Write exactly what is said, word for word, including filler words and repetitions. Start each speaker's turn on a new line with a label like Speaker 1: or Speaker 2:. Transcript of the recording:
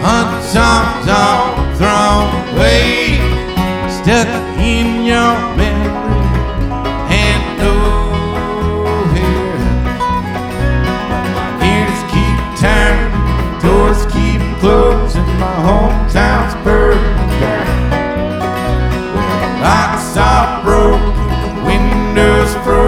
Speaker 1: Unsung song thrown away, stuck in your memory. And oh, here, ears keep turning, doors keep closing, my hometown's burning down. Locks are broken, windows frozen.